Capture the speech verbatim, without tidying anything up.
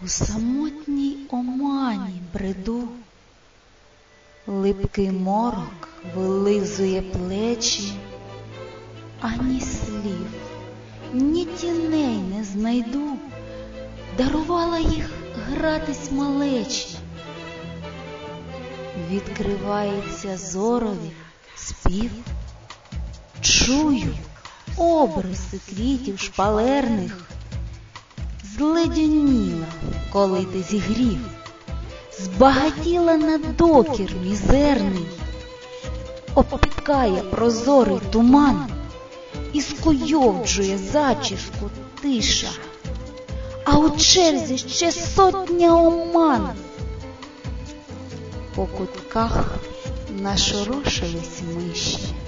У самотній омані бреду, липкий морок вилизує плечі, ані слів, ні тіней не знайду, дарувала їх гратись малечі. Відкривається зорові спів, чую обриси квітів шпалерних, зледяніла, коли ти зігрів, збагатіла на докір мізерний, обпікає прозорий туман і скуйовджує зачіску тиша, а у черзі ще сотня оман. По кутках нашорошились миші,